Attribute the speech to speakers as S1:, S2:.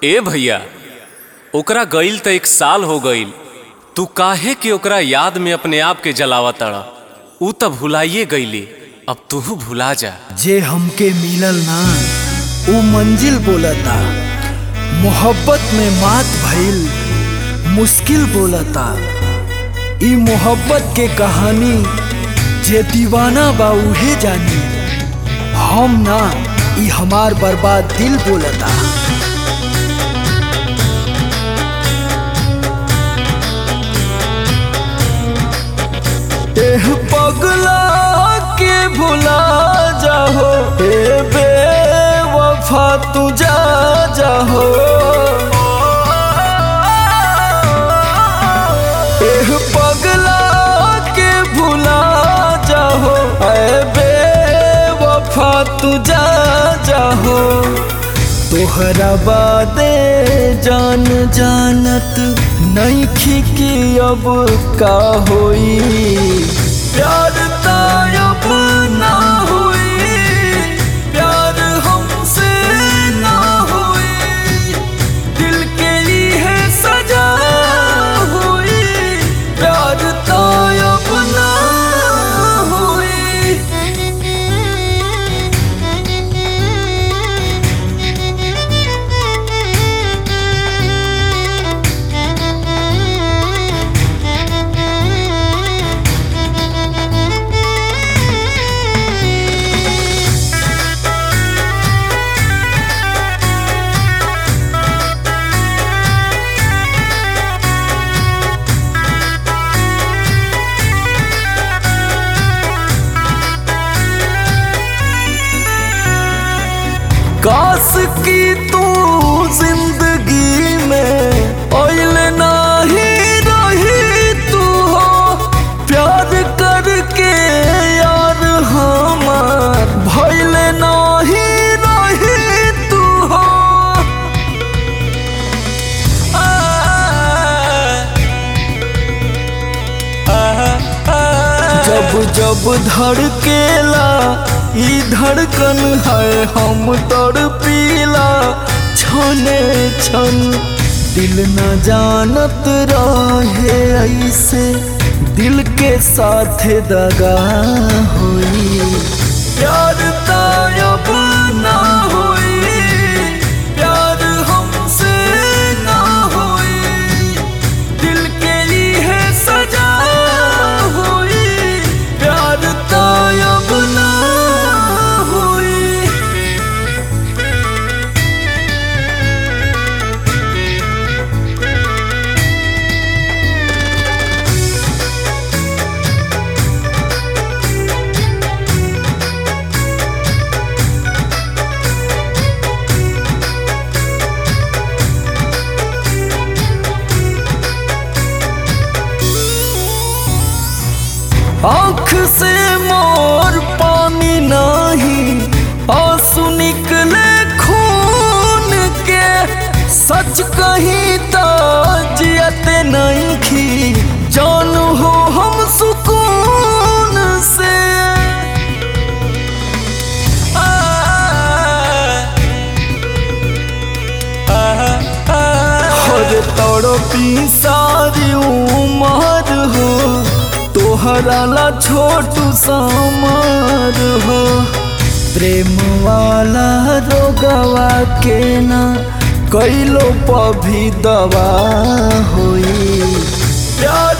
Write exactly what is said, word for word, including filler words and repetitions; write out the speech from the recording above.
S1: ए भैया, ओकरा गईल त एक साल हो गईल, तू काहे कि ओकरा याद में अपने आप के जलावा तड़ा। ऊ त भुलाइए गईली, अब तू भुला जा।
S2: जे हमके मिलल ना ऊ मंजिल बोलता, मोहब्बत में मात भइल मुश्किल बोलता। ई मोहब्बत के कहानी जे दीवाना बा उहे जानी, हम ना ई हमार बर्बाद दिल बोलता। एह पगला के भुला जाहो, ए बेवफा तू जा जाहो। एह पगला के भुला जाहो, ए बेवफा तू जा जाहो। तोहरा बादे जान जानत नइखी कि अब का होई। प्यार तायब ना हुई, प्यार हमसे ना हुई, दिल के लिए सजा हुई। प्यार तायब ना हुई। काश की तू जिंदगी में ओइल नाही रही तू हो। प्यार करके यार हमार भइल नाही रही तू हो। आ, आ, आ, जब जब धड़केला ई धड़कन है, हम तड़पीला छने छन। दिल न जानत रहे ऐसे दिल के साथ दगा होई। प्यार तायब ना हुई, प्यार हमसे ना हुई, दिल के लिए सजा हुई। प्यार तायब ना आँख से मोर पानी नहीं, आंसू निकले खून के। सच कहीं तो जियते नहीं खी, जानू हो हम सुकून से। आ, आ, आ, हर तड़पी सारी उमर हो, तोहरा ला छोटू समार हो। प्रेम वाला रोगवा के ना कैलो पभी दवा होई। प्यार